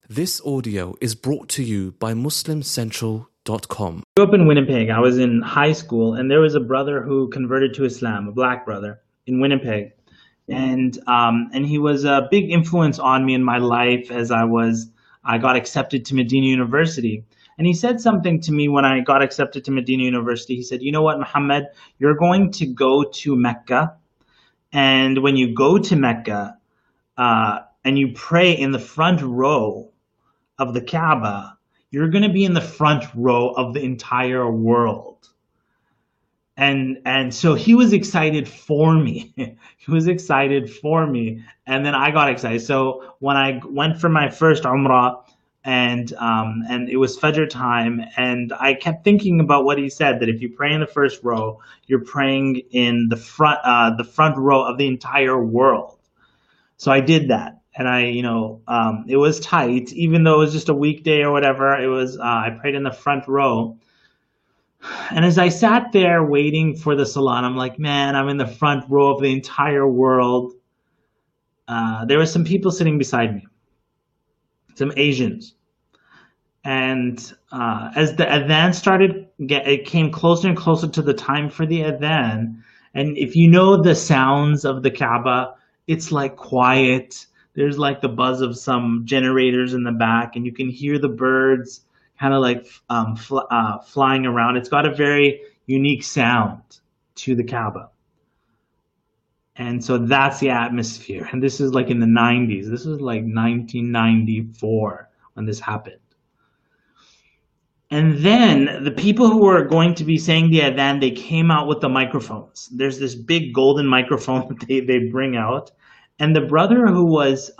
This audio is brought to you by MuslimCentral.com. I grew up in Winnipeg. I was in high school, and there was a brother who converted to Islam, a black brother in Winnipeg, and he was a big influence on me in my life as I got accepted to Medina University. And he said something to me when I got accepted to Medina University. He said, "You know what, Muhammad, you're going to go to Mecca, and when you go to Mecca, and you pray in the front row of the Kaaba, you're going to be in the front row of the entire world." And so he was excited for me. He was excited for me, and then I got excited. So when I went for my first Umrah, and it was Fajr time, and I kept thinking about what he said, that if you pray in the first row, you're praying in the front row of the entire world. So I did that. And it was tight, even though it was just a weekday or whatever. It was, I prayed in the front row. And as I sat there waiting for the salat, I'm like, man, I'm in the front row of the entire world. There were some people sitting beside me, some Asians. And as the adhan started, it came closer and closer to the time for the adhan. And if you know the sounds of the Kaaba, it's like quiet. There's like the buzz of some generators in the back, and you can hear the birds kind of like flying around. It's got a very unique sound to the Kaaba. And so that's the atmosphere. And this is like in the 90s. This was like 1994 when this happened. And then the people who were going to be saying the adhan, they came out with the microphones. There's this big golden microphone that they bring out. And the brother who was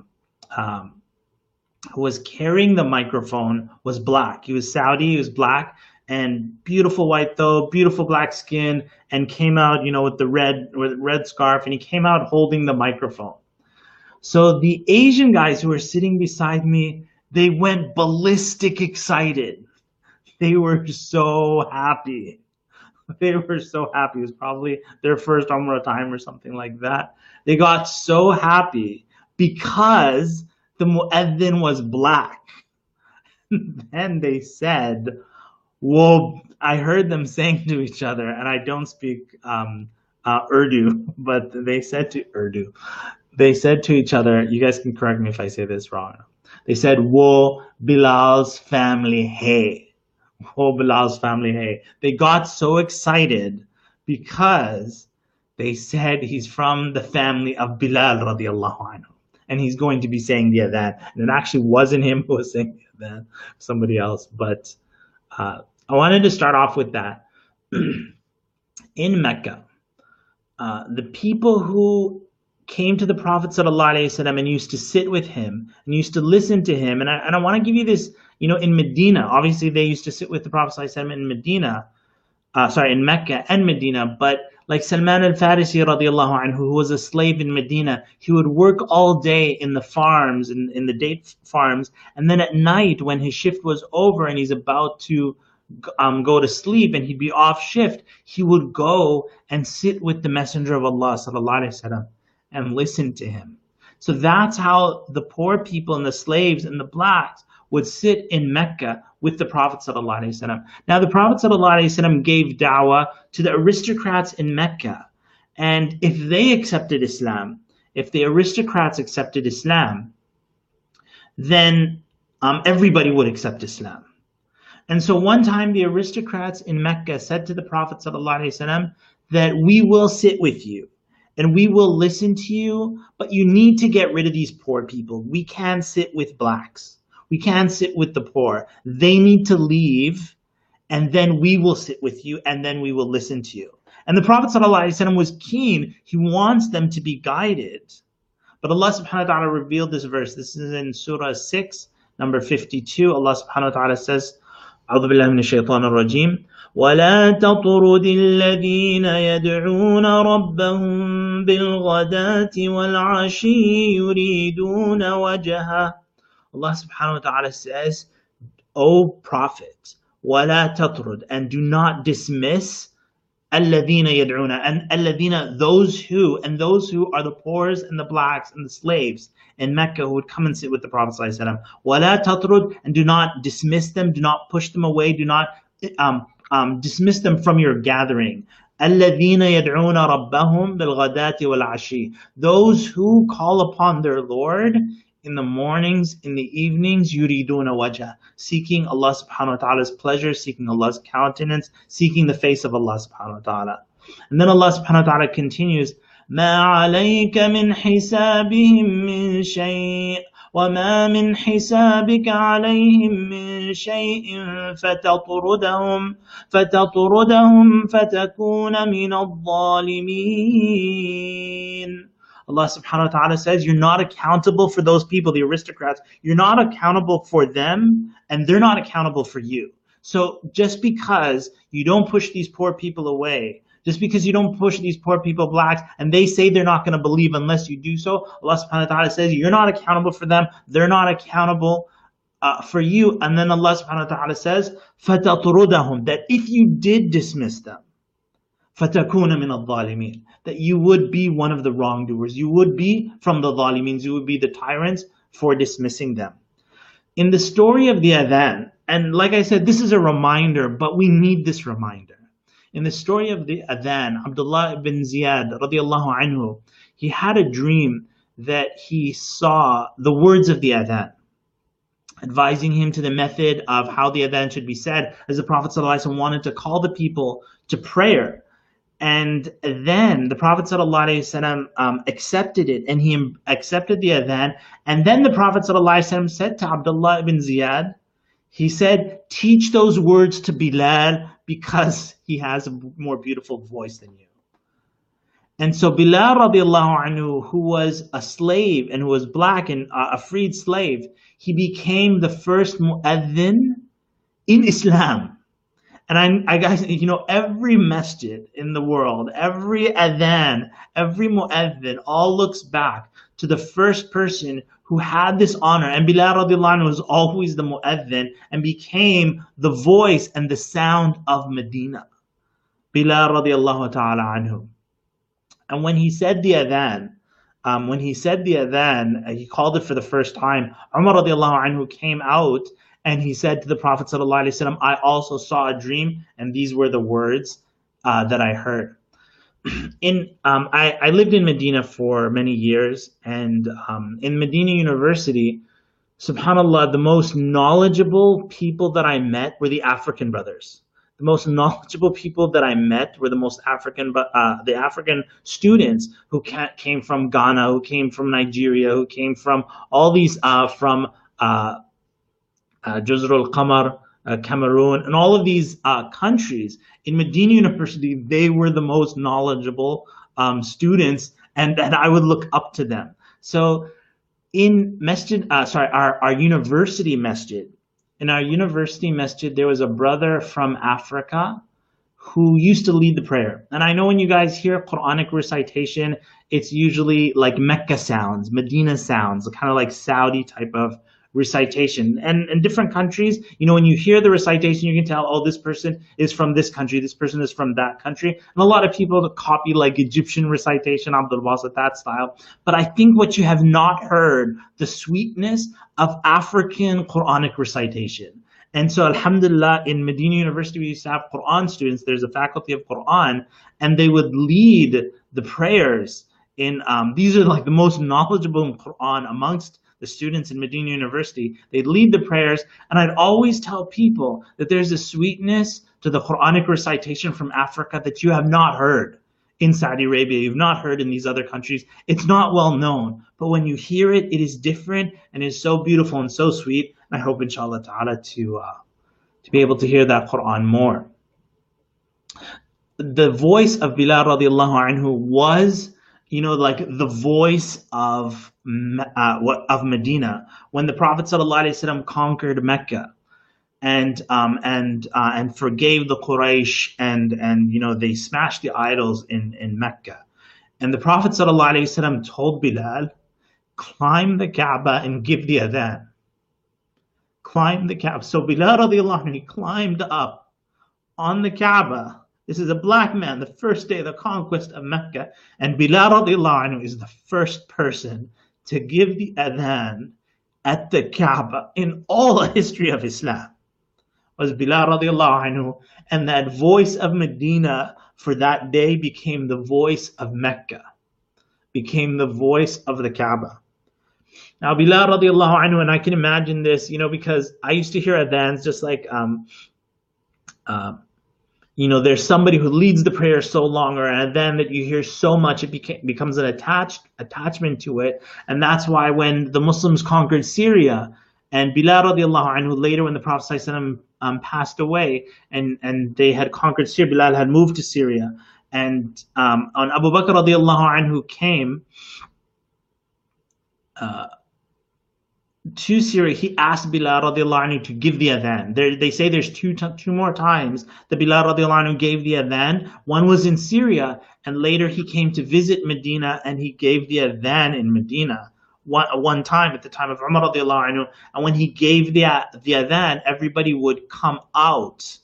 carrying the microphone was black. He was Saudi, he was black, and beautiful white though, beautiful black skin, and came out, with the red scarf, and he came out holding the microphone. So the Asian guys who were sitting beside me, they went ballistic excited. They were so happy. They were so happy. It was probably their first Umrah time or something like that. They got so happy because the muezzin was black. Then they said, well, I heard them saying to each other, and I don't speak Urdu, but they said to each other, you guys can correct me if I say this wrong. They said, "Wo Bilal's family hai. Oh, Bilal's family, hey." They got so excited because they said he's from the family of Bilal radiallahu anhu, and he's going to be saying the adhan. And it actually wasn't him who was saying the adhan, somebody else. But I wanted to start off with that. In Mecca, the people who came to the Prophet ﷺ and used to sit with him and used to listen to him. And I want to give you this, in Medina, obviously they used to sit with the Prophet ﷺ in Mecca and Medina, but like Salman al-Farisi radiallahu anhu, who was a slave in Medina, he would work all day in the farms, in the date farms, and then at night when his shift was over and he's about to go to sleep and he'd be off shift, he would go and sit with the Messenger of Allah sallallahu alaihi wasallam and listen to him. So that's how the poor people and the slaves and the blacks would sit in Mecca with the Prophet ﷺ. Now the Prophet ﷺ gave da'wah to the aristocrats in Mecca. And if they accepted Islam, if the aristocrats accepted Islam, then everybody would accept Islam. And so one time the aristocrats in Mecca said to the Prophet ﷺ that we will sit with you and we will listen to you, but you need to get rid of these poor people. We can't sit with blacks. We can't sit with the poor. They need to leave, and then we will sit with you, and then we will listen to you. And the Prophet ﷺ was keen. He wants them to be guided. But Allah subhanahu wa ta'ala revealed this verse. This is in Surah 6, number 52. Allah subhanahu wa ta'ala says, أعوذ بالله من الشيطان الرجيم ولا تطرد الذين يدعون ربهم بالغداة والعشي يريدون وجهه. Allah subhanahu wa ta'ala says, O Prophet, ولا تطرد, and do not dismiss الَّذِينَ يَدْعُونَ, and الَّذِينَ, those who, and those who are the poors and the blacks and the slaves in Mecca who would come and sit with the Prophet ﷺ. وَلَا تَطْرُدْ, and do not dismiss them, do not push them away, do not dismiss them from your gathering. الَّذِينَ يَدْعُونَ رَبَّهُمْ بِالْغَدَاةِ وَالْعَشِيِّ, those who call upon their Lord in the mornings, in the evenings, yuriduna wajha, seeking Allah subhanahu wa ta'ala's pleasure, seeking Allah's countenance, seeking the face of Allah subhanahu wa ta'ala. And then Allah subhanahu wa ta'ala continues, مَا عَلَيْكَ مِنْ حِسَابِهِمْ مِنْ شَيْءٍ وَمَا مِنْ حِسَابِكَ عَلَيْهِمْ مِنْ شَيْءٍ فَتَطْرُدَهُمْ فَتَكُونَ مِنَ الظَّالِمِينَ. Allah subhanahu wa ta'ala says, you're not accountable for those people, the aristocrats. You're not accountable for them, and they're not accountable for you. So just because you don't push these poor people away, just because you don't push these poor people, blacks, and they say they're not going to believe unless you do so, Allah subhanahu wa ta'ala says, you're not accountable for them, they're not accountable for you. And then Allah subhanahu wa ta'ala says, فَتَطْرُدَهُمْ, that if you did dismiss them, فَتَكُونَ مِنَ الظَّالِمِينَ, that you would be one of the wrongdoers. You would be from the zalimeen. You would be the tyrants for dismissing them. In the story of the adhan, and like I said, this is a reminder, but we need this reminder. In the story of the adhan, Abdullah ibn Ziyad radiallahu anhu, he had a dream that he saw the words of the adhan, advising him to the method of how the adhan should be said, as the Prophet ﷺ wanted to call the people to prayer. And then the Prophet ﷺ accepted it, and he accepted the adhan. And then the Prophet ﷺ said to Abdullah ibn Ziyad, he said, teach those words to Bilal because he has a more beautiful voice than you. And so Bilal radiallahu anhu, who was a slave and who was black and a freed slave, he became the first mu'adhin in Islam. And I guys, every masjid in the world, every adhan, every mu'adhin, all looks back to the first person who had this honor. And Bilal radiallahu anhu was always the mu'adhin and became the voice and the sound of Medina. Bilal radiallahu ta'ala anhu. And when he said the adhan, he called it for the first time. Umar radiallahu anhu came out and he said to the Prophet ﷺ, I also saw a dream, and these were the words that I heard. I lived in Medina for many years, and in Medina University, subhanAllah, the most knowledgeable people that I met were the African brothers. The most knowledgeable people that I met were the African students who came from Ghana, who came from Nigeria, who came from all these, from Jazr al-Qamar, Cameroon, and all of these countries. In Medina University, they were the most knowledgeable students, and I would look up to them. So in our university masjid, there was a brother from Africa who used to lead the prayer. And I know when you guys hear Quranic recitation, it's usually like Mecca sounds, Medina sounds, kind of like Saudi type of recitation. And in different countries, when you hear the recitation, you can tell, oh, this person is from this country, this person is from that country. And a lot of people copy like Egyptian recitation, Abdul Basit, that style. But I think what you have not heard, the sweetness of African Quranic recitation. And so alhamdulillah, in Medina University, we used to have Quran students. There's a faculty of Quran, and they would lead the prayers. These are like the most knowledgeable in Quran amongst the students in Medina University. They'd lead the prayers, and I'd always tell people that there's a sweetness to the Quranic recitation from Africa that you have not heard in Saudi Arabia, you've not heard in these other countries. It's not well known, but when you hear it, it is different and is so beautiful and so sweet. And I hope, inshallah ta'ala, to be able to hear that Quran more. The voice of Bilal radiallahu anhu was, like the voice of Medina when the Prophet ﷺ conquered Mecca and forgave the Quraysh and they smashed the idols in Mecca. And the Prophet ﷺ told Bilal, climb the Kaaba and give the adhan. Climb the Kaaba. So Bilal radiallahu anhu, he climbed up on the Kaaba This is a black man, the first day of the conquest of Mecca. And Bilal radiallahu anhu is the first person to give the adhan at the Kaaba in all the history of Islam. Was Bilal radiallahu anhu. And that voice of Medina for that day became the voice of Mecca, became the voice of the Kaaba. Now Bilal radiallahu anhu, and I can imagine this, because I used to hear adhans just like, there's somebody who leads the prayer so long, or an adhan that you hear so much, it becomes an attachment to it. And that's why when the Muslims conquered Syria, and Bilal radiallahu anhu, later when the Prophet ﷺ, passed away, and they had conquered Syria, Bilal had moved to Syria, and on Abu Bakr radiallahu anhu came to Syria, he asked Bilal radiallahu anhu to give the adhan. They say there's two more times that Bilal radiallahu anhu gave the adhan. One was in Syria, and later he came to visit Medina, and he gave the adhan in Medina. One time at the time of Umar radiallahu anhu, and when he gave the adhan, everybody would come out.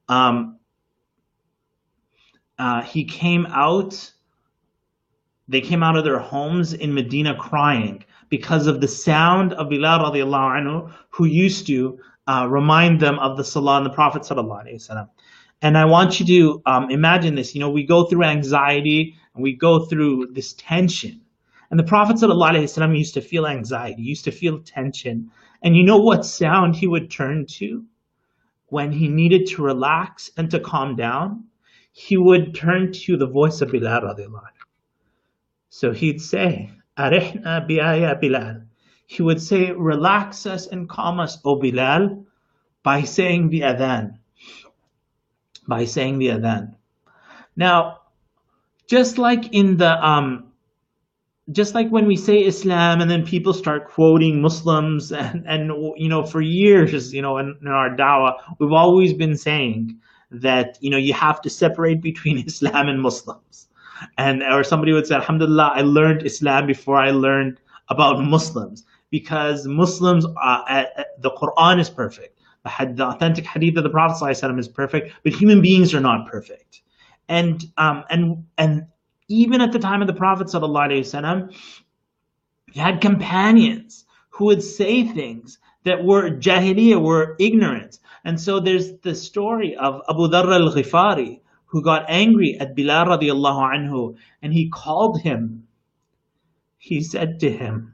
He came out. They came out of their homes in Medina crying because of the sound of Bilal radiallahu anhu, who used to remind them of the Salah and the Prophet sallallahu alaihi wasallam. And I want you to imagine this. We go through anxiety and we go through this tension. And the Prophet ﷺ used to feel anxiety, used to feel tension. And you know what sound he would turn to when he needed to relax and to calm down? He would turn to the voice of Bilal radiallahu anhu. So he'd say, Arihna biya ya Bilal. He would say, relax us and calm us, O Bilal, by saying the adhan. By saying the adhan. Now, just like in the just like when we say Islam and then people start quoting Muslims and for years, in our dawah, we've always been saying that, you have to separate between Islam and Muslims. Or somebody would say, Alhamdulillah, I learned Islam before I learned about Muslims, because Muslims, the Quran is perfect. The authentic hadith of the Prophet ﷺ is perfect, but human beings are not perfect. And even at the time of the Prophet ﷺ, he had companions who would say things that were jahiliyyah, were ignorant. And so there's the story of Abu Dharr al-Ghifari, who got angry at Bilal radiallahu anhu, and he called him. He said to him,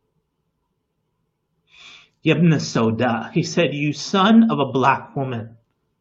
Yabna Sauda, he said, you son of a black woman.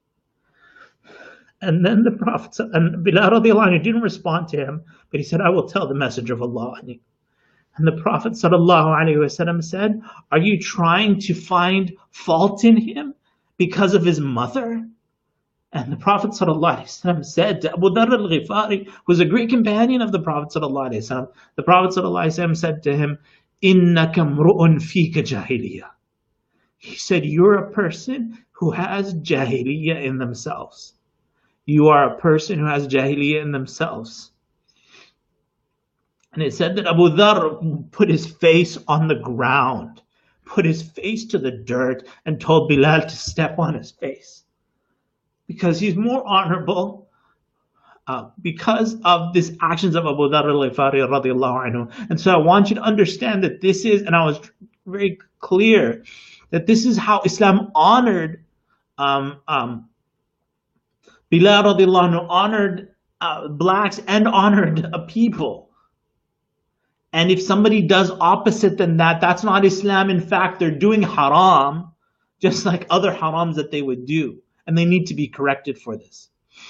And then the Prophet, and Bilal radiallahu anhu didn't respond to him, but he said, I will tell the Messenger of Allah. And the Prophet sallallahu alaihi wasallam said, are you trying to find fault in him because of his mother? And the Prophet sallallahu alaihi wasallam said to Abu Dharr al-Ghifari, who was a great companion of the Prophet sallallahu alaihi wasallam, the Prophet sallallahu alaihi wasallam said to him, Innaka mru'un fika jahiliyyah. He said, you're a person who has jahiliyyah in themselves. You are a person who has jahiliyyah in themselves. And it said that Abu Dharr put his face on the ground, put his face to the dirt, and told Bilal to step on his face, because he's more honorable because of these actions of Abu Dharr al-Ghifari radiallahu anhu. And so I want you to understand that this is, and I was very clear, that this is how Islam honored Bilal radiallahu anhu, honored blacks and honored people. And if somebody does opposite than that, that's not Islam. In fact, they're doing haram, just like other harams that they would do. And they need to be corrected for this.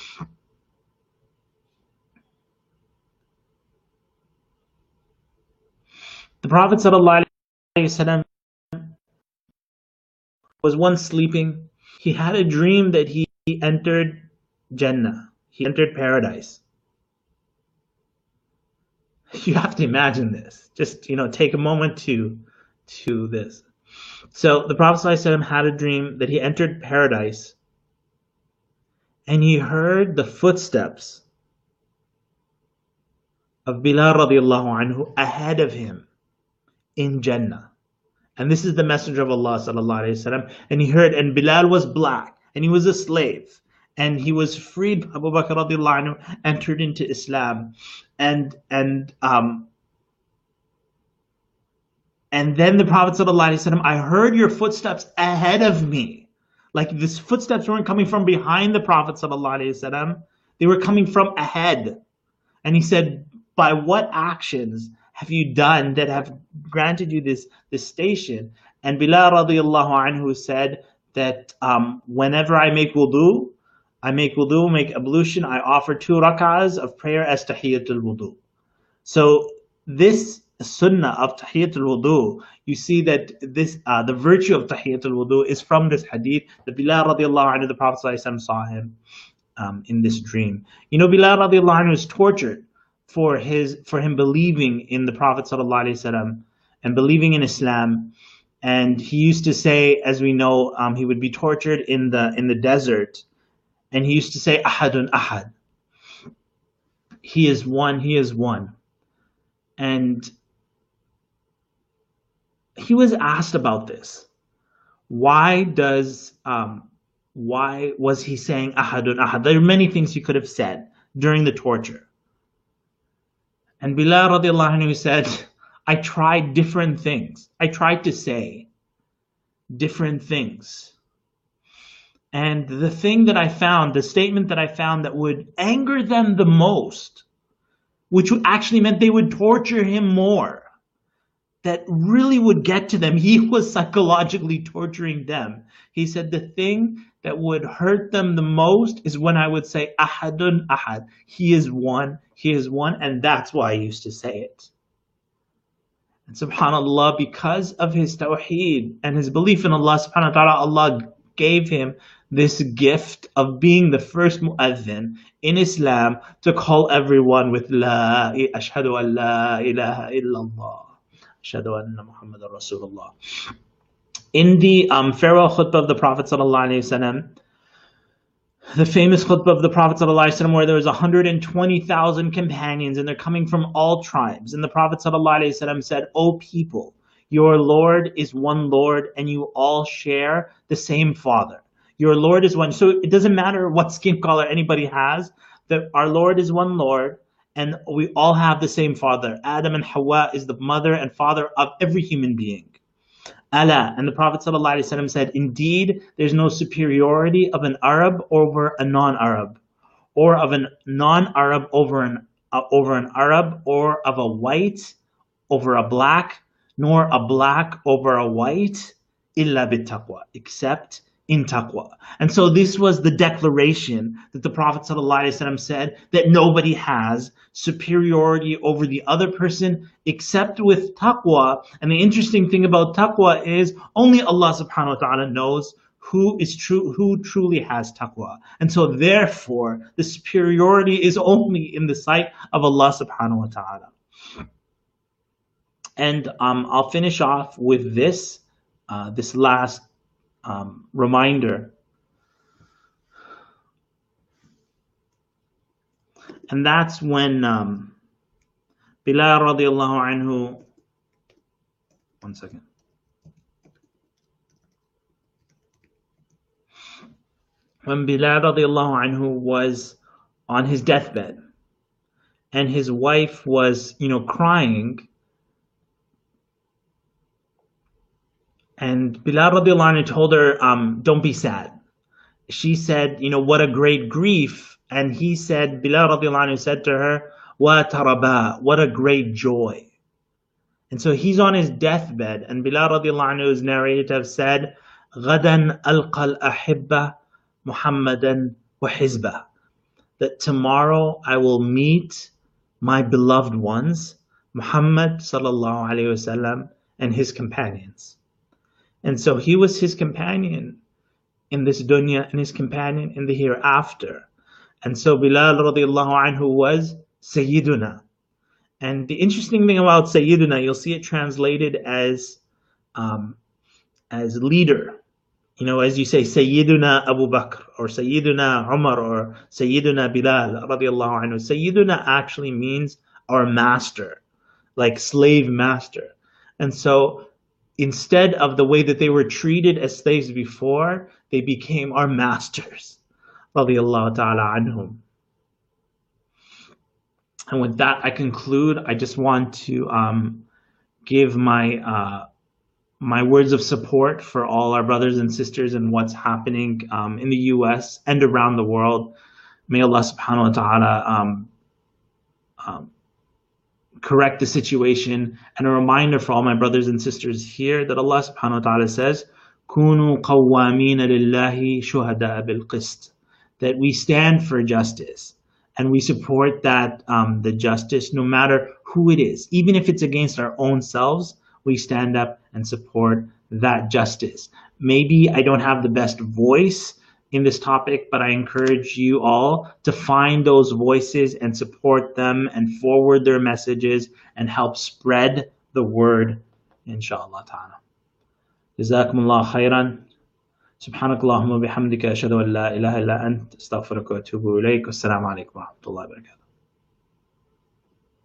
The Prophet ﷺ was once sleeping. He had a dream that he entered Jannah. He entered paradise. You have to imagine this. Just, take a moment to this. So the Prophet ﷺ had a dream that he entered paradise, and he heard the footsteps of Bilal radiallahu anhu ahead of him in Jannah. And this is the Messenger of Allah sallallahu alaihi wasallam. And he heard, and Bilal was black, and he was a slave. and he was freed. Abu Bakr radiallahu anhu entered into Islam, and then the Prophet sallallahu alaihi wasallam, I heard your footsteps ahead of me. Like these footsteps weren't coming from behind the Prophet sallallahu alaihi wasallam; they were coming from ahead. And he said, by what actions have you done that have granted you this station? And Bilal radiallahu anhu said that whenever I make wudu, make ablution, I offer 2 rak'ahs of prayer as tahiyatul wudu. So this sunnah of tahiyatul wudu, you see that this the virtue of tahiyatul wudu is from this hadith that Bilal radiallahu anhu, the Prophet sallallahu alaihi wasallam saw him in this dream. You know, Bilal radiallahu anhu was tortured for him believing in the Prophet sallallahu alaihi wasallam and believing in Islam. And he used to say, as we know, he would be tortured in the desert, and he used to say, Ahadun Ahad. He is one, he is one. And he was asked about this. Why was he saying Ahadun Ahad? There are many things he could have said during the torture. And Bilal radiallahu anhu said, I tried different things. I tried to say different things. And the thing that I found, the statement that I found that would anger them the most, which actually meant they would torture him more, that really would get to them. He was psychologically torturing them. He said the thing that would hurt them the most is when I would say, Ahadun Ahad. He is one, and that's why I used to say it. And subhanAllah, because of his tawheed and his belief in Allah subhanahu wa ta'ala, Allah gave him this gift of being the first mu'adhin in Islam to call everyone with La ashhadu an la ilaha illallah. Ashhadu anna Muhammadan Rasulullah. In the farewell khutbah of the Prophet sallallahu alaihi wasallam, the famous khutbah of the Prophet sallallahu alaihi wasallam, where there was 120,000 companions and they're coming from all tribes, and the Prophet sallallahu alaihi wasallam said, "O people, your Lord is one Lord, and you all share the same Father. Your Lord is one." So it doesn't matter what skin color anybody has; that our Lord is one Lord. And we all have the same father. Adam and Hawa is the mother and father of every human being. Allah, and the Prophet ﷺ said, indeed, there's no superiority of an Arab over a non-Arab, or of a non-Arab over an Arab, or of a white over a black, nor a black over a white, illa bittaqwa, except in taqwa. And so this was the declaration that the Prophet ﷺ said, that nobody has superiority over the other person except with taqwa. And the interesting thing about taqwa is only Allah subhanahu wa ta'ala knows who truly has taqwa. And so therefore the superiority is only in the sight of Allah subhanahu wa ta'ala. And I'll finish off with this last reminder, and that's when Bilal radiallahu anhu, one second, when Bilal radiallahu anhu was on his deathbed and his wife was crying. And Bilal radiallahu anhu told her, don't be sad. She said, what a great grief. And he said, Bilal radiallahu anhu said to her, wa taraba, what a great joy. And so he's on his deathbed, and Bilal radiallahu anhu is narrated to have said, غَدًا أَلْقَى الْأَحِبَّةِ مُحَمَّدًا وَحِزْبَهُ, that tomorrow I will meet my beloved ones, Muhammad sallallahu alayhi wasallam, and his companions. And so he was his companion in this dunya and his companion in the hereafter. And so Bilal radiallahu anhu was Sayyiduna. And the interesting thing about Sayyiduna, you'll see it translated as leader. As you say Sayyiduna Abu Bakr or Sayyiduna Umar or Sayyiduna Bilal radiallahu anhu. Sayyiduna actually means our master, like slave master. And so instead of the way that they were treated as slaves before, they became our masters. radiyallahu ta'ala anhum. And with that, I conclude. I just want to give my words of support for all our brothers and sisters and what's happening in the U.S. and around the world. May Allah subhanahu wa ta'ala correct the situation. And a reminder for all my brothers and sisters here that Allah subhanahu wa ta'ala says, كُونُوا قَوَّامِينَ لِلَّهِ شُهَدَاءَ بِالْقِسْطِ, that we stand for justice and we support that the justice, no matter who it is, even if it's against our own selves, we stand up and support that justice. Maybe I don't have the best voice in this topic, but I encourage you all to find those voices and support them and forward their messages and help spread the word, inshallah ta'ala. Jazakumullah khairan. سبحانك اللهم وبحمدك أشهد أن لا إله إلا أنت أستغفرك وأتوب إليك والسلام عليكم ورحمة الله وبركاته.